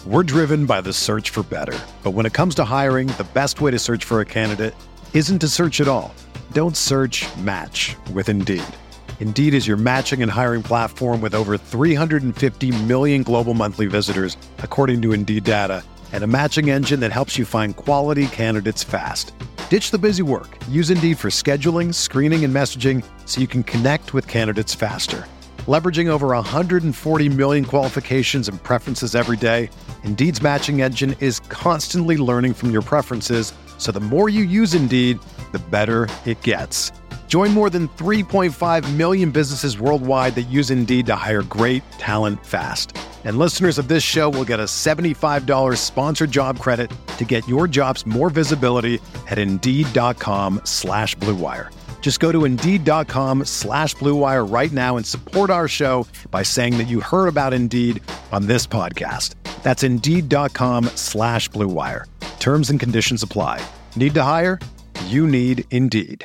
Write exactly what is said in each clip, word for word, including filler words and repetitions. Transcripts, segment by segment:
We're driven by the search for better. But when it comes to hiring, the best way to search for a candidate isn't to search at all. Don't search, match with Indeed. Indeed is your matching and hiring platform with over three hundred fifty million global monthly visitors, according to Indeed data, and a matching engine that helps you find quality candidates fast. Ditch the busy work. Use Indeed for scheduling, screening, and messaging so you can connect with candidates faster. Leveraging over one hundred forty million qualifications and preferences every day, Indeed's matching engine is constantly learning from your preferences, so the more you use Indeed, the better it gets. Join more than three point five million businesses worldwide that use Indeed to hire great talent fast. And listeners of this show will get a seventy-five dollars sponsored job credit to get your jobs more visibility at Indeed.com slash Blue Wire. Just go to Indeed.com slash Blue Wire right now and support our show by saying that you heard about Indeed on this podcast. That's Indeed.com slash Blue Wire. Terms and conditions apply. Need to hire? You need Indeed.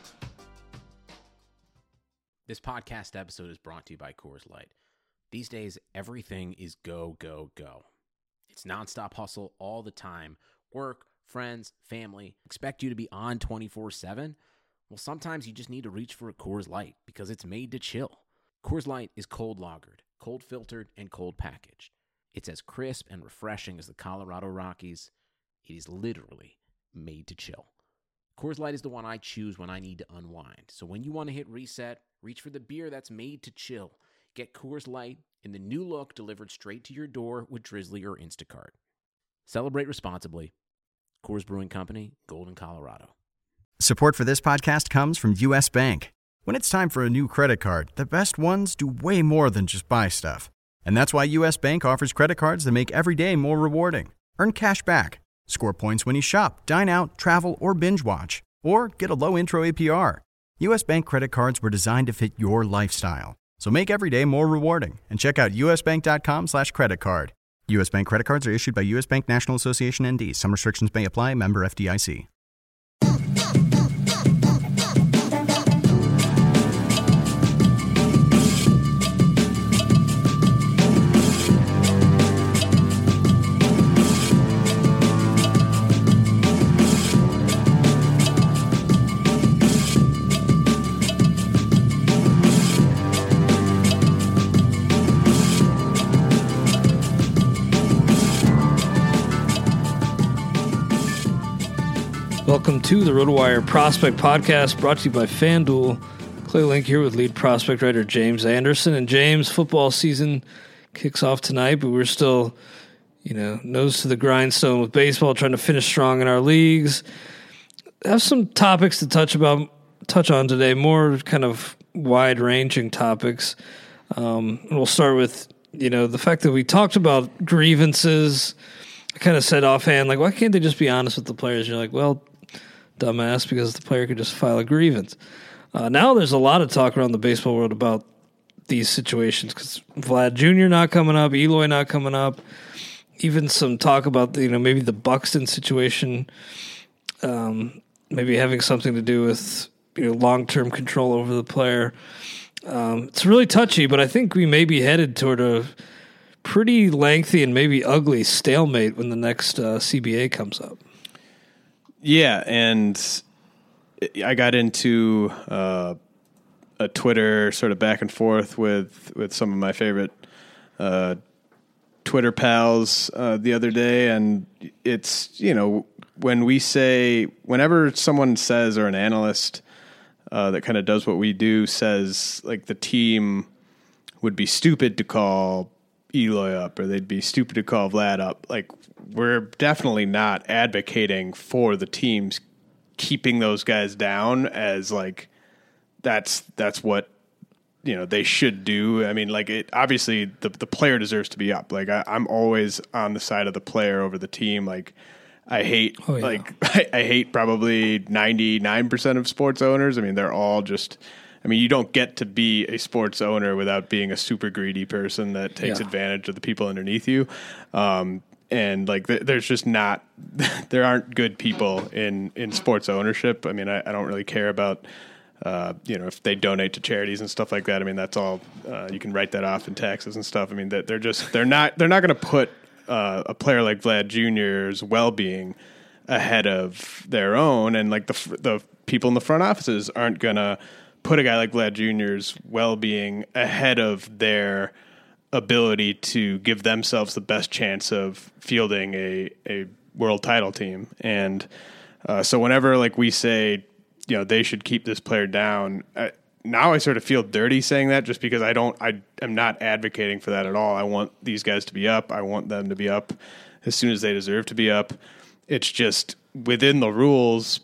This podcast episode is brought to you by Coors Light. These days, everything is go, go, go. It's nonstop hustle all the time. Work, friends, family. Expect you to be on twenty-four seven? Well, sometimes you just need to reach for a Coors Light because it's made to chill. Coors Light is cold lagered, cold filtered, and cold packaged. It's as crisp and refreshing as the Colorado Rockies. It is literally made to chill. Coors Light is the one I choose when I need to unwind. So when you want to hit reset, reach for the beer that's made to chill. Get Coors Light in the new look delivered straight to your door with Drizzly or Instacart. Celebrate responsibly. Coors Brewing Company, Golden, Colorado. Support for this podcast comes from U S. Bank. When it's time for a new credit card, the best ones do way more than just buy stuff. And that's why U S. Bank offers credit cards that make every day more rewarding. Earn cash back, score points when you shop, dine out, travel, or binge watch, or get a low intro A P R. U S. Bank credit cards were designed to fit your lifestyle. So make every day more rewarding and check out usbank.com slash credit card. U S. Bank credit cards are issued by U S. Bank National Association N D. Some restrictions may apply. Member F D I C. Welcome to the RotoWire Prospect Podcast, brought to you by FanDuel. Clay Link here with lead prospect writer James Anderson. And James, football season kicks off tonight, but we're still, you know, nose to the grindstone with baseball, trying to finish strong in our leagues. I have some topics to touch about, touch on today, more kind of wide-ranging topics. Um, and we'll start with, you know, the fact that we talked about grievances. I kind of said offhand, like, why can't they just be honest with the players? You're like, well, dumbass, because the player could just file a grievance. Uh, now there's a lot of talk around the baseball world about these situations because Vlad Junior not coming up, Eloy not coming up, even some talk about, you know, maybe the Buxton situation, um, maybe having something to do with, you know, long-term control over the player. Um, it's really touchy, but I think we may be headed toward a pretty lengthy and maybe ugly stalemate when the next uh, C B A comes up. Yeah, and I got into uh, a Twitter sort of back and forth with, with some of my favorite uh, Twitter pals uh, the other day, and it's, you know, when we say, whenever someone says, or an analyst uh, that kind of does what we do says, like, the team would be stupid to call Eloy up, or they'd be stupid to call Vlad up, like, we're definitely not advocating for the teams keeping those guys down as, like, that's that's what, you know, they should do. I mean, like, it obviously the the player deserves to be up. Like, I, I'm always on the side of the player over the team. Like, I hate oh, yeah. like I, I hate probably ninety-nine percent of sports owners. I mean, they're all just. I mean, you don't get to be a sports owner without being a super greedy person that takes yeah. advantage of the people underneath you. Um, and like, th- there's just not, there aren't good people in, in sports ownership. I mean, I, I don't really care about, uh, you know, if they donate to charities and stuff like that. I mean, that's all, uh, you can write that off in taxes and stuff. I mean, they're just, they're not, they're not going to put uh, a player like Vlad Junior's well-being ahead of their own, and like the the people in the front offices aren't gonna put a guy like Vlad Junior's well-being ahead of their ability to give themselves the best chance of fielding a a world title team. And uh, so whenever like we say, you know, they should keep this player down, I, now I sort of feel dirty saying that, just because I don't, I am not advocating for that at all. I want these guys to be up. I want them to be up as soon as they deserve to be up. It's just within the rules,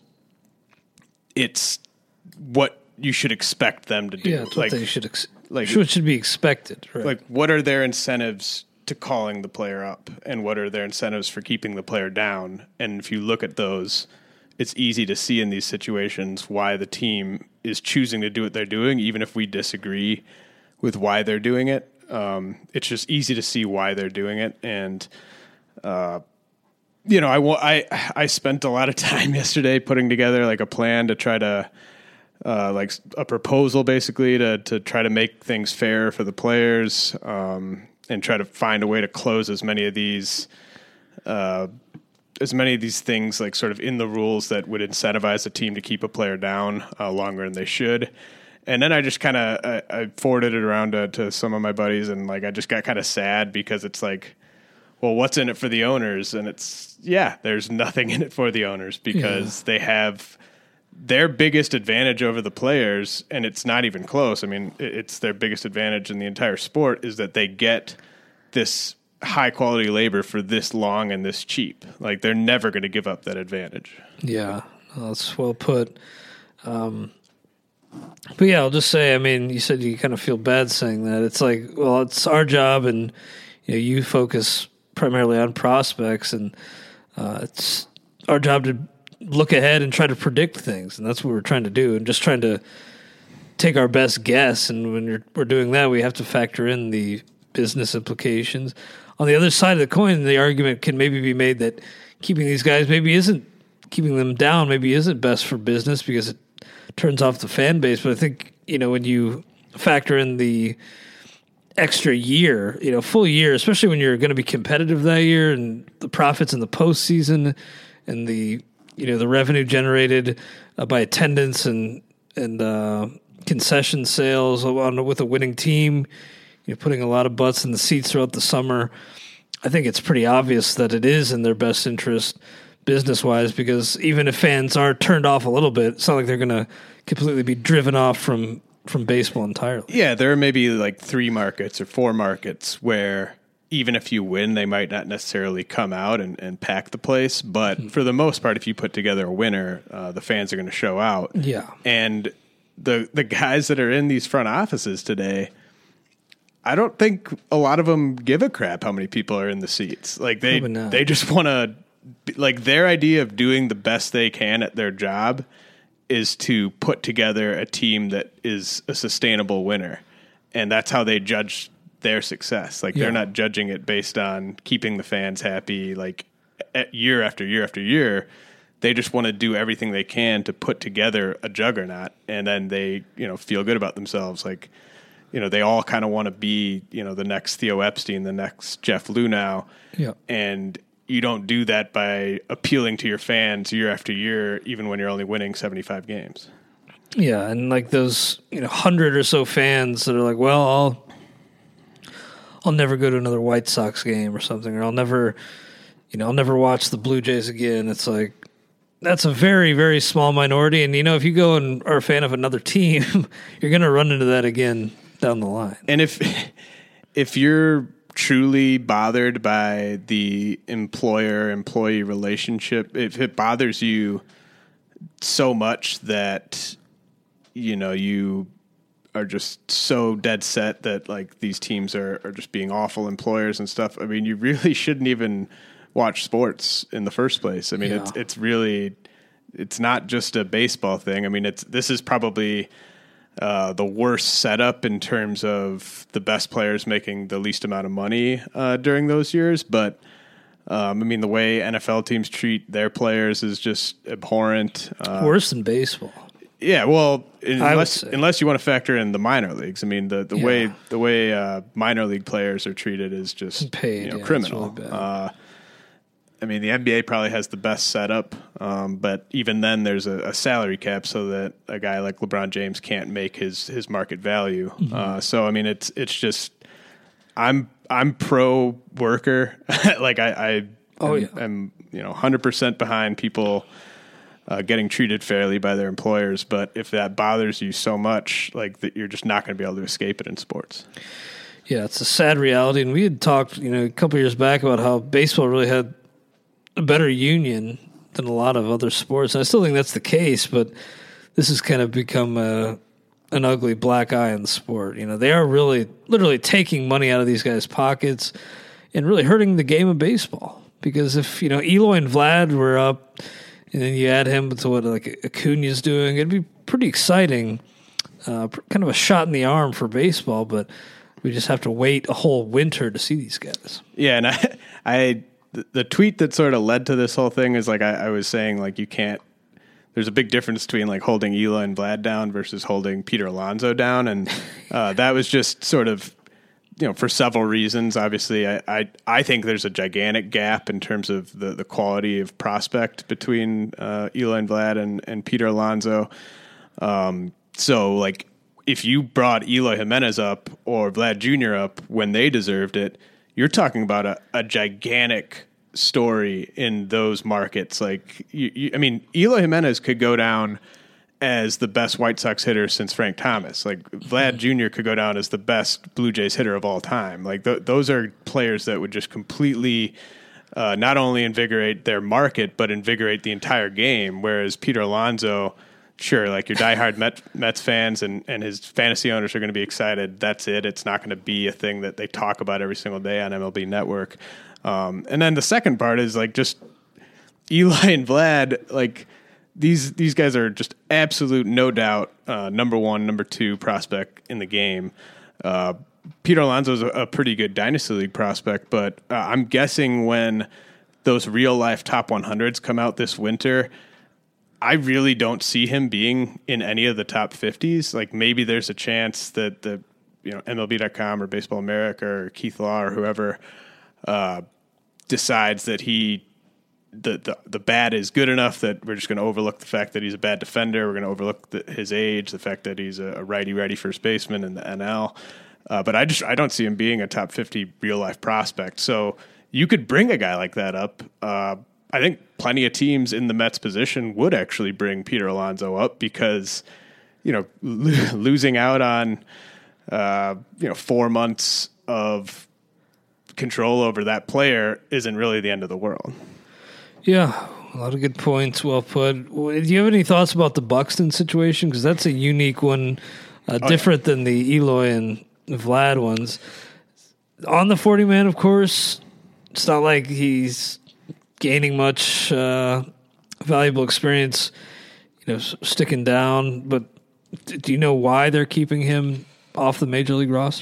it's what you should expect them to do. Yeah, it's like, what they should, ex- like, what should be expected. Right? Like, what are their incentives to calling the player up, and what are their incentives for keeping the player down? And if you look at those, it's easy to see in these situations why the team is choosing to do what they're doing, even if we disagree with why they're doing it. Um, it's just easy to see why they're doing it. And, uh, you know, I, I, I spent a lot of time yesterday putting together like a plan to try to, uh, like a proposal basically to, to try to make things fair for the players, um, and try to find a way to close as many of these, uh, as many of these things like sort of in the rules that would incentivize the team to keep a player down uh, longer than they should. And then I just kind of, I, I forwarded it around to, to some of my buddies, and like, I just got kind of sad because it's like, well, what's in it for the owners? And it's, yeah, there's nothing in it for the owners, because yeah. they have their biggest advantage over the players, and it's not even close. I mean, it's their biggest advantage in the entire sport is that they get this high quality labor for this long and this cheap. Like, they're never going to give up that advantage. Yeah, that's well put. Um, but yeah, I'll just say, I mean, you said you kind of feel bad saying that. It's like, well, it's our job, and you know, you focus primarily on prospects, and uh, it's our job to look ahead and try to predict things, and that's what we're trying to do, and just trying to take our best guess. And when you're, we're doing that, we have to factor in the business implications. On the other side of the coin, the argument can maybe be made that keeping these guys maybe isn't, keeping them down maybe isn't best for business because it turns off the fan base. But I think, you know, when you factor in the extra year, you know, full year, especially when you're going to be competitive that year, and the profits in the postseason, and the, you know, the revenue generated uh, by attendance and, and uh, concession sales on, with a winning team, you know, putting a lot of butts in the seats throughout the summer, I think it's pretty obvious that it is in their best interest business-wise, because even if fans are turned off a little bit, it's not like they're going to completely be driven off from, from baseball entirely. Yeah, there are maybe like three markets or four markets where even if you win, they might not necessarily come out and, and pack the place. But mm-hmm. for the most part, if you put together a winner, uh, the fans are going to show out. Yeah. And the the guys that are in these front offices today, I don't think a lot of them give a crap how many people are in the seats. Like they they just want to, like, their idea of doing the best they can at their job is to put together a team that is a sustainable winner. And that's how they judge their success. Like, yeah. they're not judging it based on keeping the fans happy, like, year after year after year. They just want to do everything they can to put together a juggernaut, and then they, you know, feel good about themselves. Like, you know, they all kind of want to be, you know, the next Theo Epstein, the next Jeff Lunau. Yeah. And you don't do that by appealing to your fans year after year, even when you're only winning seventy-five games. Yeah, and like those, you know, hundred or so fans that are like, well, I'll I'll never go to another White Sox game or something, or I'll never, you know, I'll never watch the Blue Jays again. It's like, that's a very, very small minority. And, you know, if you go and are a fan of another team, you're going to run into that again down the line. And if if you're truly bothered by the employer-employee relationship, if it bothers you so much that, you know, you are just so dead set that, like, these teams are, are just being awful employers and stuff, I mean, you really shouldn't even watch sports in the first place. I mean, yeah. it's it's really, it's not just a baseball thing. I mean, it's this is probably uh, the worst setup in terms of the best players making the least amount of money uh, during those years. But um, I mean, the way N F L teams treat their players is just abhorrent. Uh, Worse than baseball. Yeah, well, unless unless you want to factor in the minor leagues, I mean the, the yeah. way the way uh, minor league players are treated is just Paid, you know, yeah, criminal. Really uh, I mean, the N B A probably has the best setup, um, but even then, there's a, a salary cap so that a guy like LeBron James can't make his his market value. Mm-hmm. Uh, so I mean, it's it's just I'm I'm pro worker, like I, I oh am, yeah, I'm you know one hundred percent behind people. Uh, getting treated fairly by their employers, but if that bothers you so much, like that, you're just not going to be able to escape it in sports. Yeah, it's a sad reality, and we had talked, you know, a couple of years back about how baseball really had a better union than a lot of other sports, and I still think that's the case. But this has kind of become a, an ugly black eye in the sport. You know, they are really, literally taking money out of these guys' pockets and really hurting the game of baseball. Because if you know Eloy and Vlad were up, and then you add him to what like Acuna's doing, it'd be pretty exciting. Uh, kind of a shot in the arm for baseball, but we just have to wait a whole winter to see these guys. Yeah, and I, I the, the tweet that sort of led to this whole thing is like I, I was saying, like you can't. There's a big difference between like holding Eloy and Vlad down versus holding Peter Alonso down, and uh, that was just sort of. You know, for several reasons. Obviously, I, I I think there's a gigantic gap in terms of the, the quality of prospect between uh, Eloy and Vlad and, and Peter Alonso. Um, so, like, if you brought Eloy Jimenez up or Vlad Junior up when they deserved it, you're talking about a, a gigantic story in those markets. Like, you, you, I mean, Eloy Jimenez could go down as the best White Sox hitter since Frank Thomas. Like Vlad Junior could go down as the best Blue Jays hitter of all time. Like th- those are players that would just completely uh, not only invigorate their market, but invigorate the entire game. Whereas Peter Alonso, sure, like your diehard Met, Mets fans and, and his fantasy owners are going to be excited. That's it. It's not going to be a thing that they talk about every single day on M L B Network. Um, and then the second part is like just Eli and Vlad, like, These these guys are just absolute, no doubt, uh, number one, number two prospect in the game. Uh, Peter Alonso is a, a pretty good Dynasty League prospect, but uh, I'm guessing when those real-life top one hundreds come out this winter, I really don't see him being in any of the top fifties. Like maybe there's a chance that the you know M L B dot com or Baseball America or Keith Law or whoever uh, decides that he The, the the bad is good enough that we're just going to overlook the fact that he's a bad defender. We're going to overlook the, his age, the fact that he's a, a righty-righty first baseman in the N L. Uh, but I just I don't see him being a top fifty real-life prospect. So you could bring a guy like that up. Uh, I think plenty of teams in the Mets position would actually bring Peter Alonso up because, you know, lo- losing out on, uh, you know, four months of control over that player isn't really the end of the world. Yeah, a lot of good points. Well put. Do you have any thoughts about the Buxton situation? Because that's a unique one, uh, oh, different yeah. than the Eloy and Vlad ones. On the forty man, of course, it's not like he's gaining much uh, valuable experience, you know, sticking down. But do you know why they're keeping him off the Major League roster?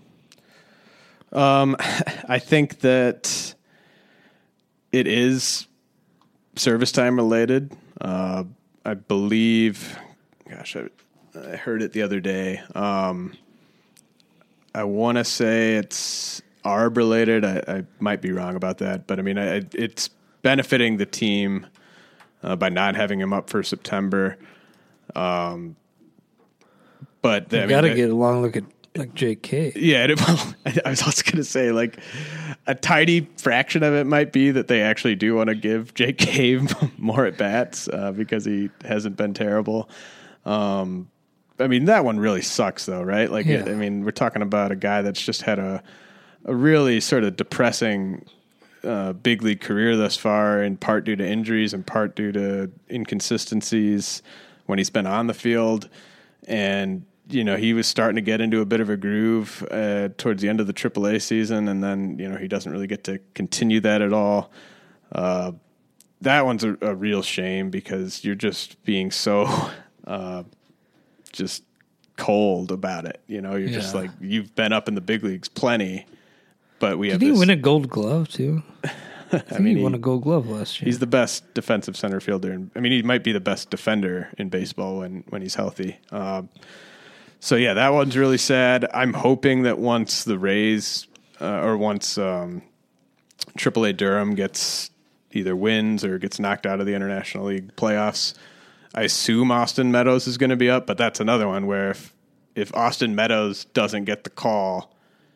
Um, I think that it is service time related. Uh, I believe, gosh, I, I heard it the other day. Um, I want to say it's A R B related. I, I might be wrong about that, but I mean, I, it's benefiting the team uh, by not having him up for September. Um, but you got to get a long look at like Jake Cave. Yeah, it, well, I, I was also going to say like a tiny fraction of it might be that they actually do want to give Jake Cave more at bats uh, because he hasn't been terrible. Um, I mean, that one really sucks though, right? Like, yeah. it, I mean, we're talking about a guy that's just had a a really sort of depressing uh, big league career thus far, in part due to injuries, in part due to inconsistencies when he's been on the field, and you know, he was starting to get into a bit of a groove uh, towards the end of the triple A season, and then, you know, he doesn't really get to continue that at all. Uh, that one's a, a real shame because you're just being so uh, just cold about it. You know, you're yeah. just like, you've been up in the big leagues plenty, but we Did have he this. win a gold glove, too? I, think I mean, he won a Gold Glove last year. He's the best defensive center fielder. And I mean, he might be the best defender in baseball when, when he's healthy. Uh, so, yeah, that one's really sad. I'm hoping that once the Rays uh, or once um, triple A Durham gets either wins or gets knocked out of the International League playoffs, I assume Austin Meadows is going to be up. But that's another one where if, if Austin Meadows doesn't get the call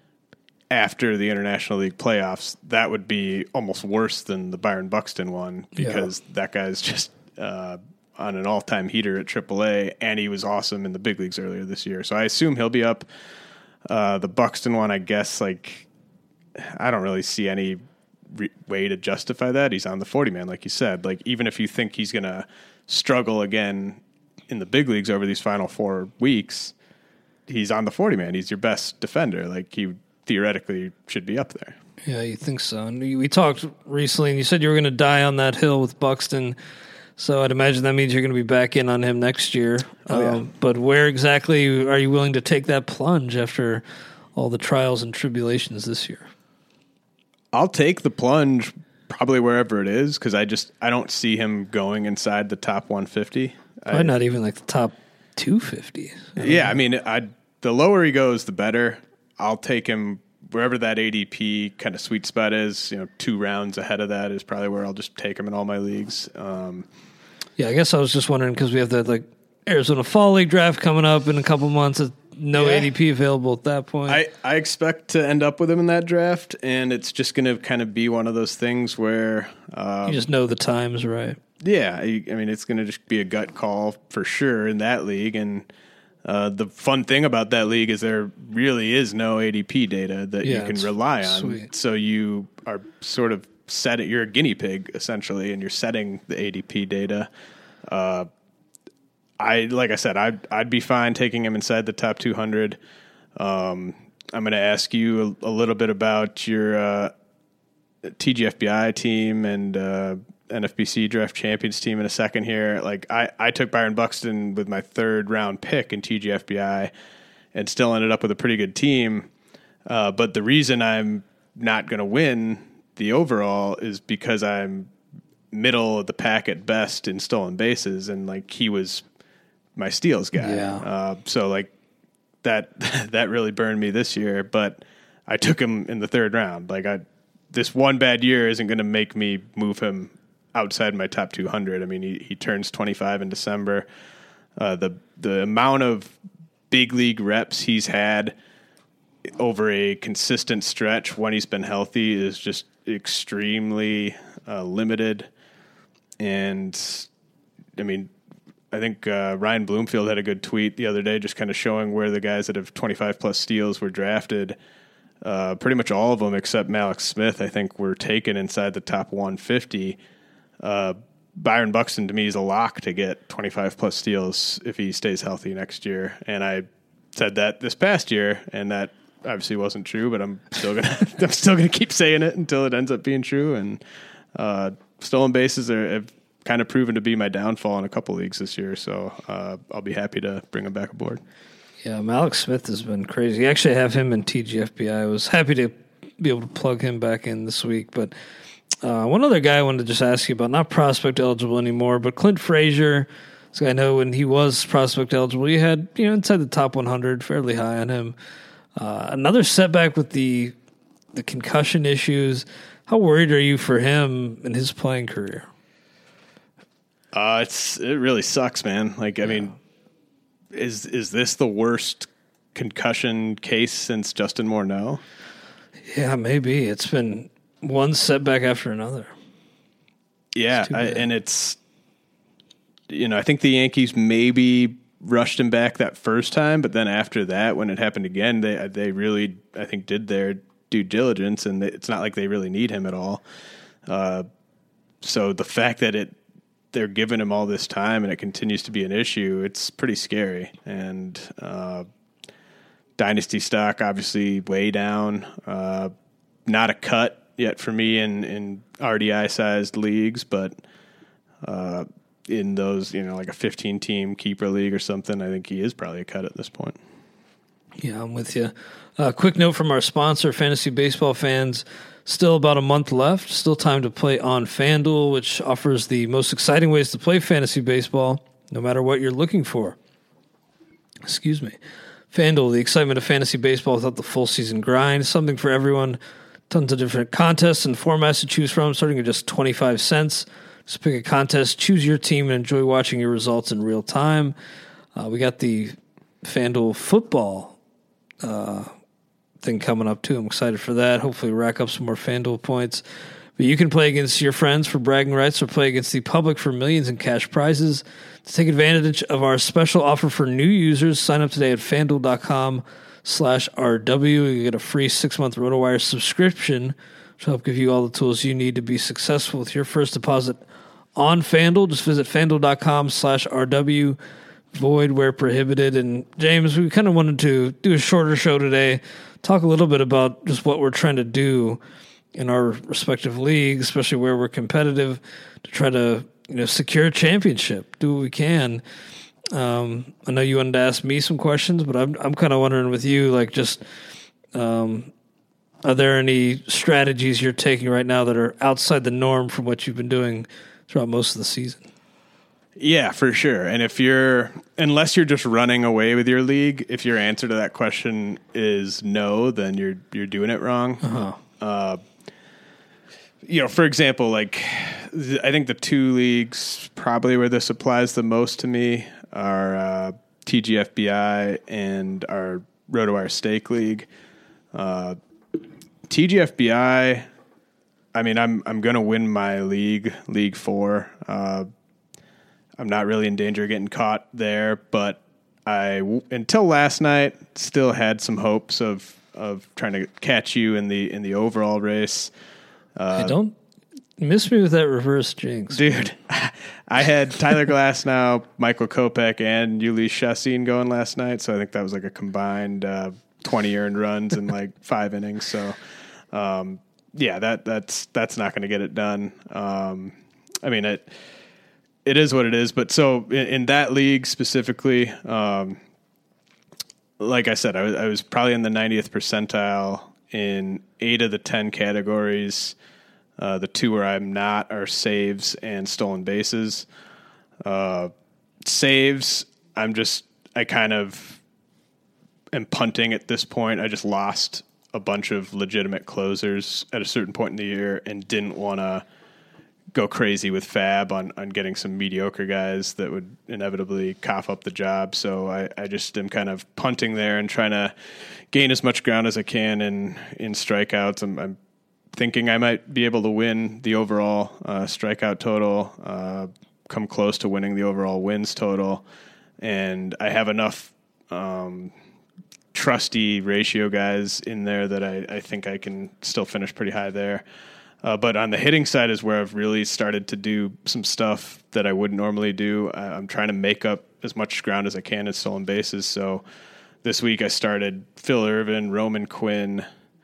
after the International League playoffs, that would be almost worse than the Byron Buxton one because yeah. that guy's just uh, on an all-time heater at triple A, and he was awesome in the big leagues earlier this year. So I assume he'll be up. Uh, the Buxton one, I guess, like I don't really see any re- way to justify that. He's on the forty-man, like you said. Like even if you think he's going to struggle again in the big leagues over these final four weeks, he's on the forty-man. He's your best defender. Like he theoretically should be up there. Yeah, you think so. And we talked recently, and you said you were going to die on that hill with Buxton. So I'd imagine that means you're going to be back in on him next year. Oh, yeah. um, but where exactly are you willing to take that plunge after all the trials and tribulations this year? I'll take the plunge probably wherever it is because I just I don't see him going inside the top one fifty. Probably I, not even like the top two fifty. I yeah, know. I mean, I, the lower he goes, the better. I'll take him wherever that A D P kind of sweet spot is. You know, two rounds ahead of that is probably where I'll just take him in all my leagues. Um, yeah, I guess I was just wondering because we have that like Arizona Fall League draft coming up in a couple months. No yeah. A D P available at that point. I, I expect to end up with him in that draft, and it's just going to kind of be one of those things where um, you just know the times, right? Yeah, I, I mean, it's going to just be a gut call for sure in that league, and. Uh, the fun thing about that league is there really is no A D P data that yeah, you can rely on. Sweet. So you are sort of set it. You're a guinea pig essentially, and you're setting the A D P data. Uh, I like I said, I'd I'd be fine taking him inside the top two hundred. Um, I'm going to ask you a, a little bit about your uh, T G F B I team and. Uh, N F B C draft champions team in a second here. Like I, I took Byron Buxton with my third round pick in T G F B I and still ended up with a pretty good team. Uh, but the reason I'm not going to win the overall is because I'm middle of the pack at best in stolen bases. And like he was my steals guy. Yeah. Uh, so like that, that really burned me this year, but I took him in the third round. Like I, this one bad year isn't going to make me move him outside my top two hundred. I mean, he, he turns twenty-five in December. Uh, the the amount of big league reps he's had over a consistent stretch when he's been healthy is just extremely uh, limited. And, I mean, I think uh, Ryan Bloomfield had a good tweet the other day just kind of showing where the guys that have twenty-five plus steals were drafted. Uh, pretty much all of them except Mallex Smith, I think, were taken inside the top one fifty. Uh, Byron Buxton to me is a lock to get twenty-five plus steals if he stays healthy next year. And I said that this past year, and that obviously wasn't true, but I'm still gonna I'm still gonna keep saying it until it ends up being true. And uh, stolen bases are, have kind of proven to be my downfall in a couple leagues this year, so uh, I'll be happy to bring him back aboard. Yeah, Mallex Smith has been crazy. I actually have him in T G F B I. I was happy to be able to plug him back in this week, but. Uh, one other guy I wanted to just ask you about, not prospect eligible anymore, but Clint Frazier. This guy, I know when he was prospect eligible, you had, you know, inside the top one hundred, fairly high on him. Uh, another setback with the the concussion issues. How worried are you for him in his playing career? Uh, it's it really sucks, man. Like, I yeah. mean, is is this the worst concussion case since Justin Morneau? Yeah, maybe. It's been one setback after another. Yeah, I, and it's, you know, I think the Yankees maybe rushed him back that first time, but then after that, when it happened again, they they really, I think, did their due diligence, and it's not like they really need him at all. Uh, so the fact that it they're giving him all this time and it continues to be an issue, it's pretty scary. And uh, dynasty stock obviously way down, uh, not a cut yet for me in, in R D I-sized leagues, but uh, in those, you know, like a fifteen-team keeper league or something, I think he is probably a cut at this point. Yeah, I'm with you. Uh, quick note from our sponsor, Fantasy Baseball fans. Still about a month left. Still time to play on FanDuel, which offers the most exciting ways to play fantasy baseball, no matter what you're looking for. Excuse me. FanDuel, the excitement of fantasy baseball without the full season grind. Something for everyone. Tons of different contests and formats to choose from, starting at just twenty-five cents. Just pick a contest, choose your team, and enjoy watching your results in real time. Uh, we got the FanDuel football uh thing coming up too. I'm excited for that. Hopefully rack up some more FanDuel points. But you can play against your friends for bragging rights or play against the public for millions in cash prizes. To take advantage of our special offer for new users, sign up today at FanDuel.com slash RW. You get a free six-month RotoWire subscription, which will help give you all the tools you need to be successful with your first deposit on FanDuel. Just visit FanDuel.com slash RW. Void where prohibited. And James, we kind of wanted to do a shorter show today, talk a little bit about just what we're trying to do in our respective leagues, especially where we're competitive, to try to, you know, secure a championship, do what we can. Um, I know you wanted to ask me some questions, but I'm I'm kind of wondering with you, like, just um, are there any strategies you're taking right now that are outside the norm from what you've been doing throughout most of the season? Yeah, for sure. And if you're, unless you're just running away with your league, if your answer to that question is no, then you're you're doing it wrong. Uh-huh. Uh, you know, for example, like th- I think the two leagues probably where this applies the most to me are uh, T G F B I and our RotoWire Stake League. Uh, T G F B I, I mean, I'm I'm gonna win my league, League Four. Uh, I'm not really in danger of getting caught there, but I, until last night, still had some hopes of, of trying to catch you in the in the overall race. Uh, hey, don't miss me with that reverse jinx. Dude, I had Tyler Glasnow, Michael Kopech, and Ulysse Chassin going last night, so I think that was like a combined uh, twenty earned runs in like five innings. So, um, yeah, that that's that's not going to get it done. Um, I mean, it... It is what it is, but so in, in that league specifically, um, like I said, I was, I was probably in the ninetieth percentile in eight of the ten categories. Uh, the two where I'm not are saves and stolen bases. Uh, saves, I'm just, I kind of am punting at this point. I just lost a bunch of legitimate closers at a certain point in the year and didn't want to go crazy with fab on, on getting some mediocre guys that would inevitably cough up the job. So I, I just am kind of punting there and trying to gain as much ground as I can in, in strikeouts. I'm, I'm thinking I might be able to win the overall uh, strikeout total, uh, come close to winning the overall wins total. And I have enough um, trusty ratio guys in there that I, I think I can still finish pretty high there. Uh, but on the hitting side is where I've really started to do some stuff that I wouldn't normally do. I, I'm trying to make up as much ground as I can in stolen bases. So this week I started Phil Ervin, Roman Quinn.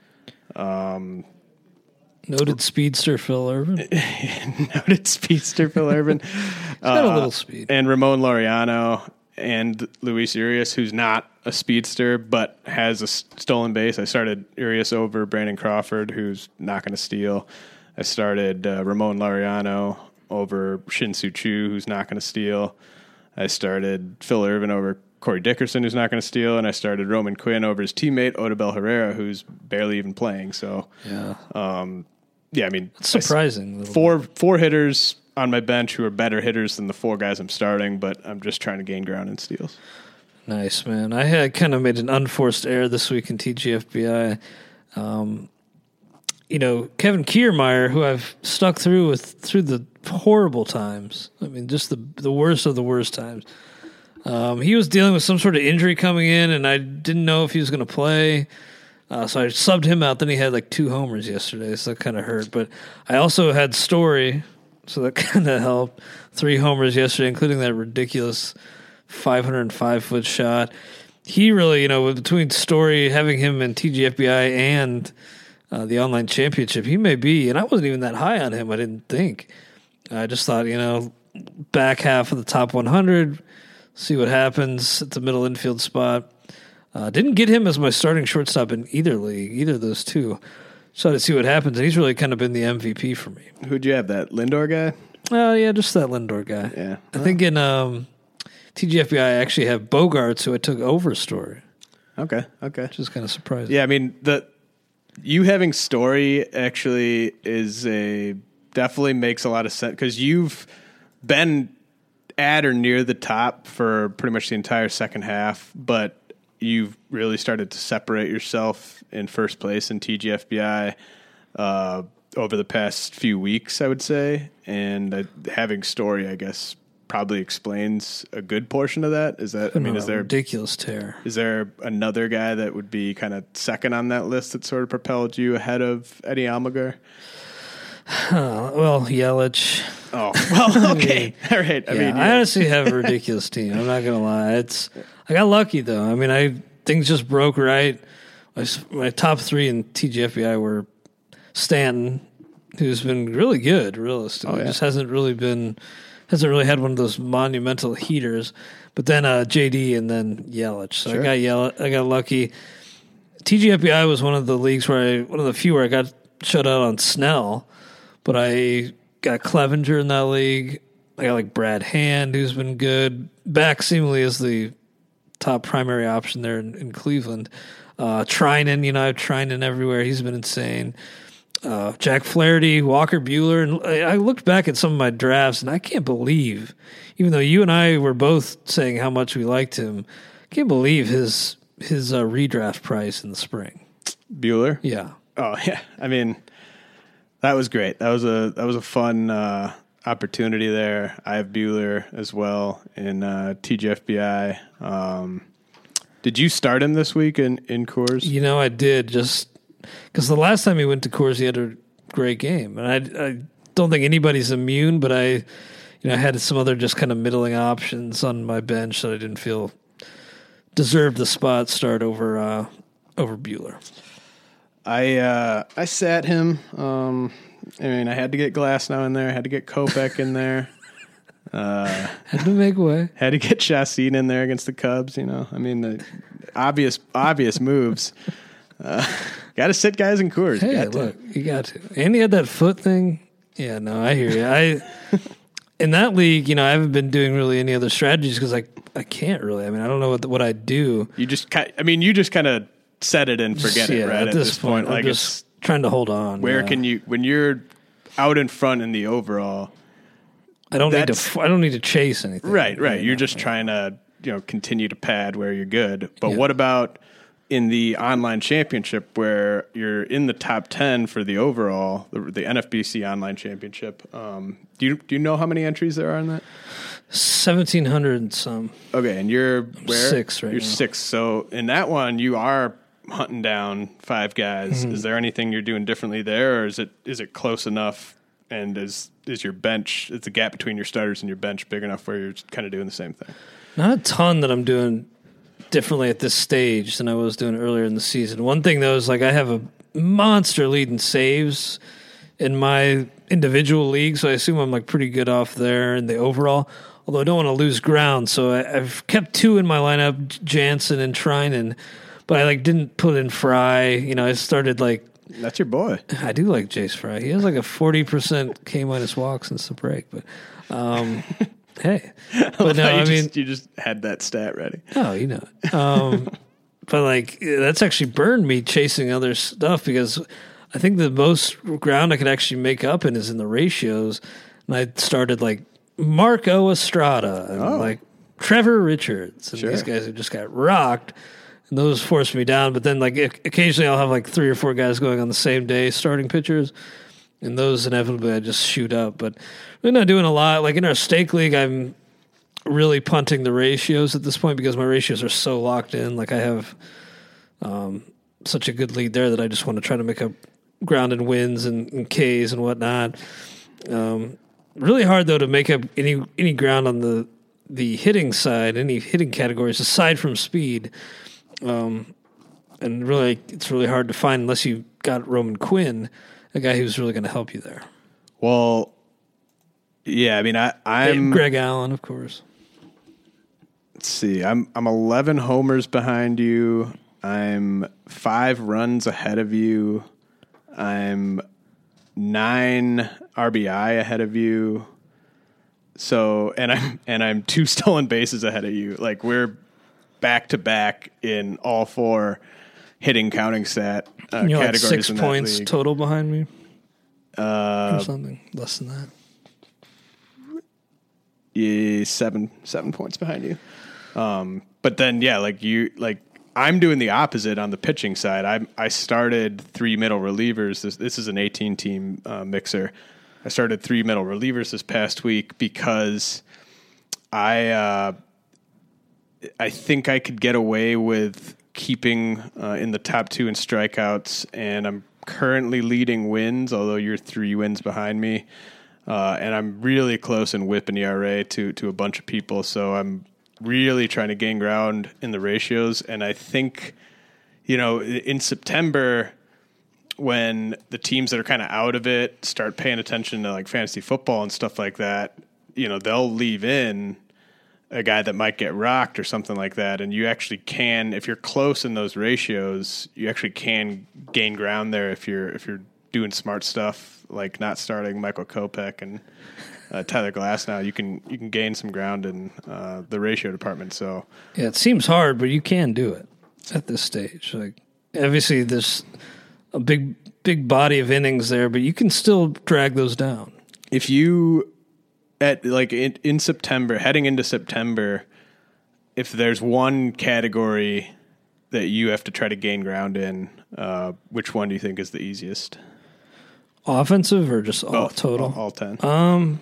Um, Noted speedster Phil Ervin. Noted speedster Phil Ervin. He's got uh, a little speed. And Ramon Laureano and Luis Urias, who's not a speedster but has a stolen base. I started Urias over Brandon Crawford, who's not going to steal. I started uh, Ramon Laureano over Shin-Soo Choo, who's not going to steal. I started Phil Ervin over Corey Dickerson, who's not going to steal, and I started Roman Quinn over his teammate Odubel Herrera, who's barely even playing. So, yeah, um, yeah, I mean, it's surprising. Four bit. four hitters on my bench who are better hitters than the four guys I'm starting, but I'm just trying to gain ground in steals. Nice, man. I had kind of made an unforced error this week in T G F B I. Um, you know, Kevin Kiermaier, who I've stuck through with through the horrible times. I mean, just the the worst of the worst times. Um, he was dealing with some sort of injury coming in, and I didn't know if he was going to play. Uh, so I subbed him out. Then he had like two homers yesterday, so that kind of hurt. But I also had Story, so that kind of helped. Three homers yesterday, including that ridiculous five hundred five foot shot. He really, you know, between Story, having him in T G F B I and uh, the online championship, he may be, and I wasn't even that high on him, I didn't think. I just thought, you know, back half of the top one hundred, see what happens at the middle infield spot. Uh, didn't get him as my starting shortstop in either league, either of those two. So to see what happens. And he's really kind of been the M V P for me. Who'd you have, that Lindor guy? Oh, uh, yeah, just that Lindor guy. Yeah. I think in um, T G F B I, I actually have Bogarts, who I took over Story. Okay, okay. Which is kind of surprising. Yeah, I mean, the you having Story actually is a definitely makes a lot of sense because you've been at or near the top for pretty much the entire second half, but you've really started to separate yourself in first place in T G F B I uh, over the past few weeks, I would say. And uh, having Story, I guess, probably explains a good portion of that. Is that, I mean, is there ridiculous tear? Is there another guy that would be kind of second on that list that sort of propelled you ahead of Eddie Almaguer? Uh, well, Yelich. Oh, well, okay. All right. I yeah, mean, yeah. I honestly have a ridiculous team. I'm not going to lie. It's, I got lucky though. I mean, I, things just broke right. My, my top three in T G F B I were Stanton, who's been really good, realistically. Oh, yeah. Just hasn't really been, hasn't really had one of those monumental heaters. But then uh, J D and then Yelich. So sure. I got Yelich, I got lucky. T G F B I was one of the leagues where I, one of the few where I got shut out on Snell, but I got Clevenger in that league. I got like Brad Hand, who's been good. Back seemingly as the top primary option there in, in Cleveland. Uh, Trinan, you know, I have Trinan everywhere. He's been insane. Uh, Jack Flaherty, Walker Buehler. And I, I looked back at some of my drafts, and I can't believe, even though you and I were both saying how much we liked him, I can't believe his his uh, redraft price in the spring. Buehler? Yeah. Oh, yeah. I mean, that was great. That was a that was a fun uh, opportunity there. I have Buehler as well in uh, T G F B I. Um, did you start him this week in, in Coors? You know, I did, just because the last time he went to Coors, he had a great game. And I, I don't think anybody's immune, but I, you know, I had some other just kind of middling options on my bench that I didn't feel deserved the spot start over uh, over Buehler. I uh, I sat him. Um, I mean, I had to get Glasnow in there. I had to get Kopech in there. Uh, had to make way. Had to get Chastain in there against the Cubs. You know, I mean, the obvious obvious moves. Uh, got to sit guys in Coors. Hey, got look, to. you got to. And he had that foot thing. Yeah, no, I hear you. I in that league, you know, I haven't been doing really any other strategies because I I can't really. I mean, I don't know what what I do. You just, I mean, you just kind of set it and forget yeah, it, right? At, at this, this point, point, like I'm just trying to hold on. Where yeah. can you, when you're out in front in the overall? I don't need to. I don't need to chase anything. Right, right. You're just trying to, you know, continue to pad where you're good. But yeah. what about in the online championship where you're in the top ten for the overall, the, the N F B C online championship? Um, do you do you know how many entries there are in that? Seventeen hundred and some. Okay, and you're where? Six right You're now. six. So in that one, you are hunting down five guys. Mm-hmm. Is there anything you're doing differently there, or is it is it close enough? And is is your bench, is the gap between your starters and your bench big enough where you're kind of doing the same thing? Not a ton that I'm doing differently at this stage than I was doing earlier in the season. One thing, though, is like I have a monster lead in saves in my individual league, so I assume I'm like pretty good off there in the overall, although I don't want to lose ground. So I, I've kept two in my lineup, Jansen and Trinan, but I like didn't put in Fry. You know, I started like, that's your boy. I do like Jace Fry. He has like a forty percent K minus walk since the break, but um, hey, but no, I mean, just, you just had that stat ready. Oh, you know, um, but like that's actually burned me chasing other stuff because I think the most ground I could actually make up in is in the ratios, and I started like Marco Estrada and oh. like Trevor Richards and sure. these guys who just got rocked. And those forced me down, but then like occasionally I'll have like three or four guys going on the same day starting pitchers, and those inevitably I just shoot up. But we're not doing a lot. Like in our stake league, I'm really punting the ratios at this point because my ratios are so locked in. Like I have um, such a good lead there that I just want to try to make up ground and wins and, and Ks and whatnot. Um, really hard though to make up any any ground on the the hitting side, any hitting categories aside from speed. Um, and really, it's really hard to find unless you got Roman Quinn, a guy who's really going to help you there. Well, yeah, I mean, I, I'm hey, Greg Allen, of course. let's see. I'm I'm eleven homers behind you. I'm five runs ahead of you. I'm nine R B I ahead of you. So and I'm and I'm two stolen bases ahead of you. Like we're back to back in all four hitting counting stat uh, You're categories. Like six in points league. total behind me, uh, or something less than that. Yeah, seven seven points behind you. Um, but then yeah, like you like I'm doing the opposite on the pitching side. I I started three middle relievers. This this is an eighteen team uh, mixer. I started three middle relievers this past week because I uh, I think I could get away with keeping uh, in the top two in strikeouts, and I'm currently leading wins, although you're three wins behind me. Uh, and I'm really close in whip and E R A to to a bunch of people, so I'm really trying to gain ground in the ratios. And I think, you know, in September, when the teams that are kind of out of it start paying attention to like fantasy football and stuff like that, you know, they'll leave in a guy that might get rocked or something like that. And you actually can, if you're close in those ratios, you actually can gain ground there if you're if you're doing smart stuff. Like not starting Michael Kopech and uh, Tyler Glass now, you can you can gain some ground in uh, the ratio department. So yeah, it seems hard, but you can do it at this stage. Like obviously, there's a big big body of innings there, but you can still drag those down. If you at like in, in September, heading into September, if there's one category that you have to try to gain ground in, uh, which one do you think is the easiest? Offensive or just all Both, total? All, all ten. Um,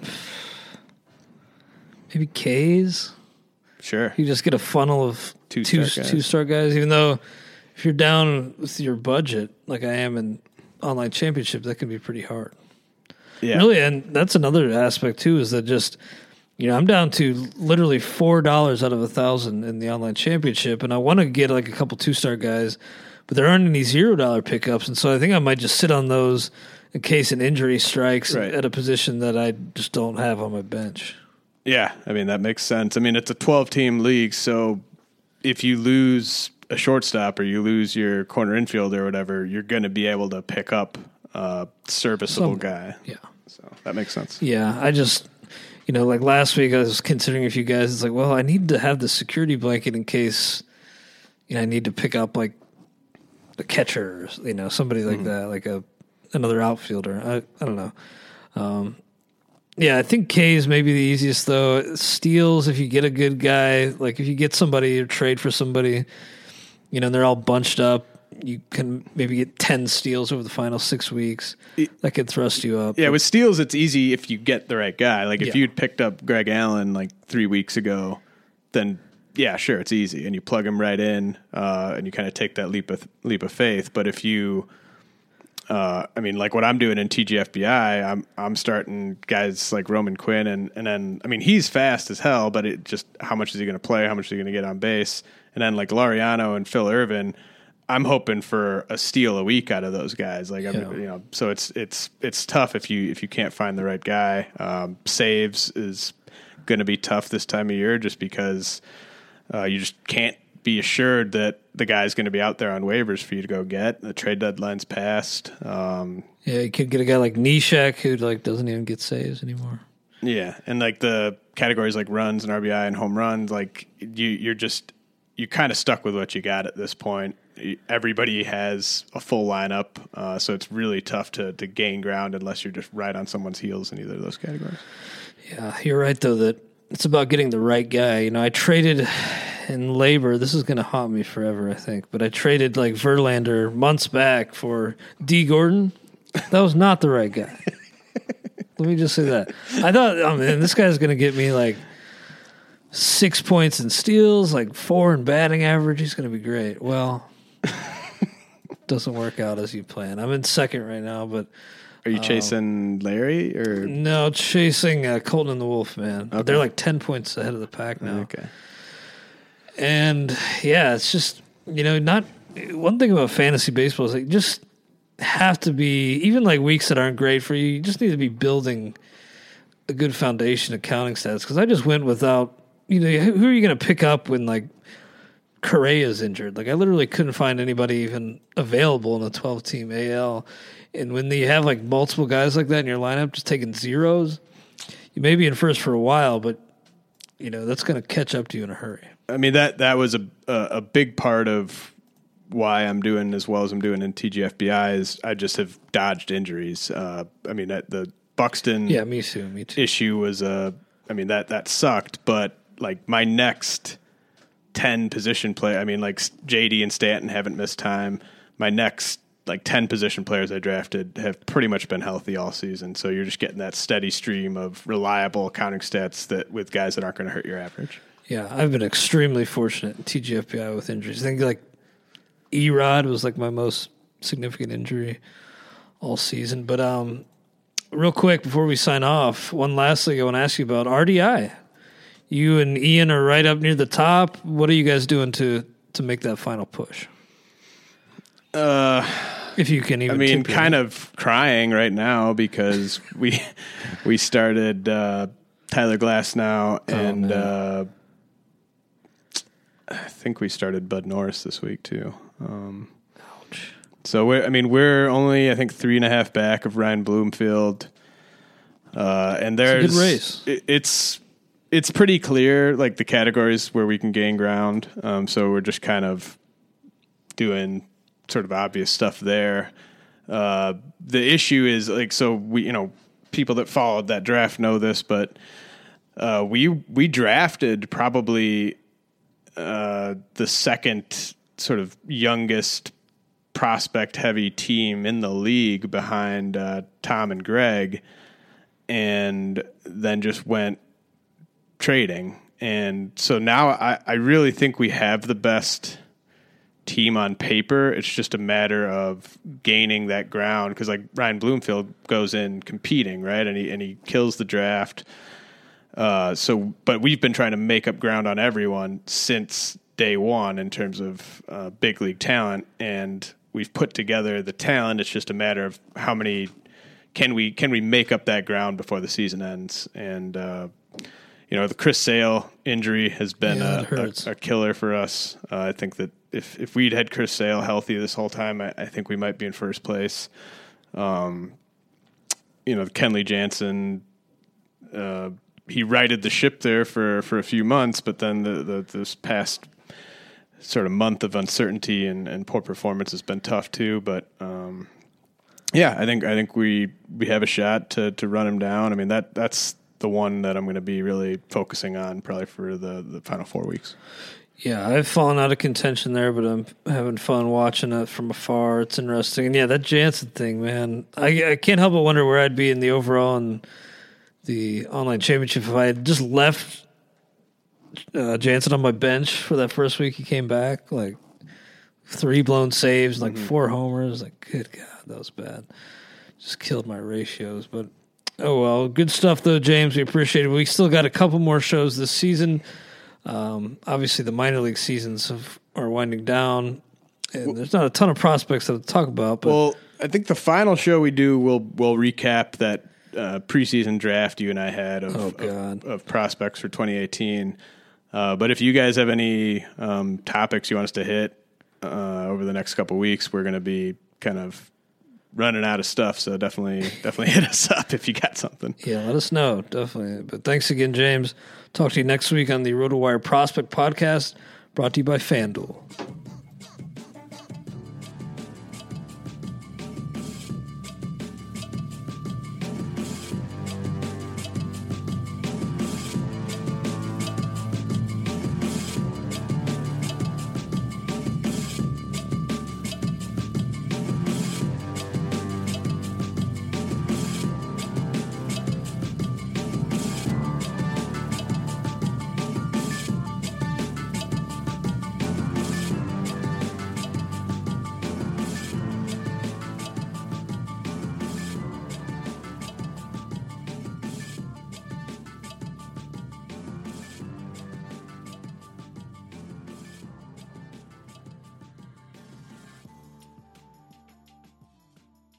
maybe K's. Sure. You just get a funnel of two two Two-star guys. two star guys. Even though if you're down with your budget, like I am in online championship, that can be pretty hard. Yeah. Really, and that's another aspect too. Is that just you know I'm down to literally four dollars out of a thousand in the online championship, and I want to get like a couple two star guys, but there aren't any zero dollar pickups, and so I think I might just sit on those in case an injury strikes Right. at a position that I just don't have on my bench. Yeah, I mean, that makes sense. I mean, it's a twelve-team league, so if you lose a shortstop or you lose your corner infield or whatever, you're going to be able to pick up a serviceable Some- guy. Yeah. So that makes sense. Yeah, I just, you know, like last week I was considering a few guys. It's like, well, I need to have the security blanket in case, you know, I need to pick up like a catcher, or, you know, somebody like mm. that, like a another outfielder. I I don't know. Um, yeah, I think K is maybe the easiest though. Steals, if you get a good guy, like if you get somebody or trade for somebody, you know, and they're all bunched up, you can maybe get ten steals over the final six weeks. That could thrust you up. Yeah, with steals, it's easy if you get the right guy. Like if Yeah. you'd picked up Greg Allen like three weeks ago, then yeah, sure, it's easy, and you plug him right in, uh, and you kind of take that leap of leap of faith. But if you Uh, I mean, like what I'm doing in T G F B I, I'm I'm starting guys like Roman Quinn, and, and then I mean he's fast as hell, but it just how much is he going to play? How much is he going to get on base? And then like Laureano and Phil Irvin, I'm hoping for a steal a week out of those guys. Like I'm, Yeah. you know, so it's it's it's tough if you if you can't find the right guy. Um, saves is going to be tough this time of year, just because uh, you just can't be assured that the guy's going to be out there on waivers for you to go get. The trade deadline's passed. Um, Yeah, you could get a guy like Nishak who like doesn't even get saves anymore. yeah, and like the categories like runs and R B I and home runs, like you, you're just you're kind of stuck with what you got at this point. Everybody has a full lineup, uh, so it's really tough to to gain ground unless you're just right on someone's heels in either of those categories. Yeah, you're right though that it's about getting the right guy. You know, I traded in labor. This is going to haunt me forever, I think. But I traded like Verlander months back for D. Gordon. That was not the right guy. Let me just say that. I thought, oh man, this guy's going to get me like six points in steals, like four in batting average. He's going to be great. Well, doesn't work out as you plan. I'm in second right now, but Are you chasing Larry or no, chasing uh, Colton and the Wolf, man. Okay. They're like ten points ahead of the pack now. okay? And yeah, it's just, you know, not one thing about fantasy baseball is like you just have to be, even like weeks that aren't great for you, you just need to be building a good foundation of counting stats. Because I just went without you know, who are you going to pick up when like Correa's injured? Like I literally couldn't find anybody even available in a twelve team A L. And when you have like multiple guys like that in your lineup, just taking zeros, you may be in first for a while, but you know, that's going to catch up to you in a hurry. I mean, that, that was a, a, a big part of why I'm doing as well as I'm doing in T G F B I is I just have dodged injuries. Uh, I mean, that, the Buxton yeah, me too, me too. issue was a, I mean, that, that sucked, but like my next ten position play, I mean, like J D and Stanton haven't missed time. My next like ten position players I drafted have pretty much been healthy all season. So you're just getting that steady stream of reliable counting stats that with guys that aren't going to hurt your average. Yeah, I've been extremely fortunate in T G F B I with injuries. I think like E-Rod was like my most significant injury all season. But um, real quick before we sign off, one last thing I want to ask you about R D I. You and Ian are right up near the top. What are you guys doing to to make that final push? Uh, if you can even. I mean, tip kind in. of crying right now because we we started uh, Tyler Glass now, and oh, uh, I think we started Bud Norris this week too. Um, Ouch. So we're, I mean, we're only I think three and a half back of Ryan Bloomfield, uh, and there's it's a good race. It, it's. It's pretty clear, like the categories where we can gain ground. Um, so we're just kind of doing sort of obvious stuff there. Uh, the issue is like, so we, you know, people that followed that draft know this, but uh, we we drafted probably uh, the second sort of youngest prospect heavy team in the league behind uh, Tom and Greg, and then just went trading. And so now I, I really think we have the best team on paper. It's just a matter of gaining that ground because like Ryan Bloomfield goes in competing, right? And he and he kills the draft. Uh, so, but we've been trying to make up ground on everyone since day one in terms of uh, big league talent, and we've put together the talent. It's just a matter of how many can we can we make up that ground before the season ends. And uh, you know, the Chris Sale injury has been yeah, a, a, a killer for us. Uh, I think that if, if we'd had Chris Sale healthy this whole time, I, I think we might be in first place. Um, you know, Kenley Jansen, uh, he righted the ship there for, for a few months, but then the, the this past sort of month of uncertainty and, and poor performance has been tough too. But um, yeah, I think I think we we have a shot to to run him down. I mean that that's the one that I'm going to be really focusing on probably for the, the final four weeks. Yeah, I've fallen out of contention there, but I'm having fun watching it from afar. It's interesting. And yeah, that Jansen thing, man, I, I can't help but wonder where I'd be in the overall and the online championship if I had just left uh, Jansen on my bench for that first week he came back. Like three blown saves, like mm-hmm. four homers. Like, good God, that was bad. Just killed my ratios, but oh, well, good stuff, though, James. We appreciate it. We still got a couple more shows this season. Um, obviously, the minor league seasons have, are winding down, and well, there's not a ton of prospects to talk about. But well, I think the final show we do, we'll, we'll recap that uh, preseason draft you and I had of, oh, of, of prospects for twenty eighteen. Uh, but if you guys have any um, topics you want us to hit uh, over the next couple weeks, we're going to be kind of running out of stuff, so definitely definitely hit us up if you got something. Yeah, let us know, definitely. But thanks again, James. Talk to you next week on the RotoWire Prospect Podcast, brought to you by FanDuel.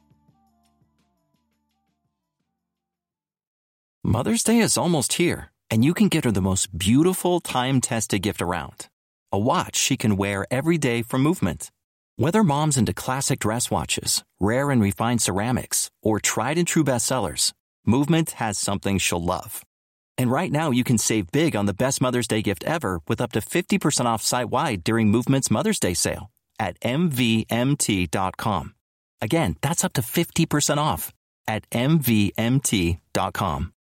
Mother's Day is almost here, And you can get her the most beautiful time-tested gift around, a watch she can wear every day from Movement. Whether mom's into classic dress watches, rare and refined ceramics, or tried and true bestsellers, Movement has something she'll love. And right now you can save big on the best Mother's Day gift ever with up to fifty percent off site-wide during Movement's Mother's Day sale at M V M T dot com. Again, that's up to fifty percent off at M V M T dot com.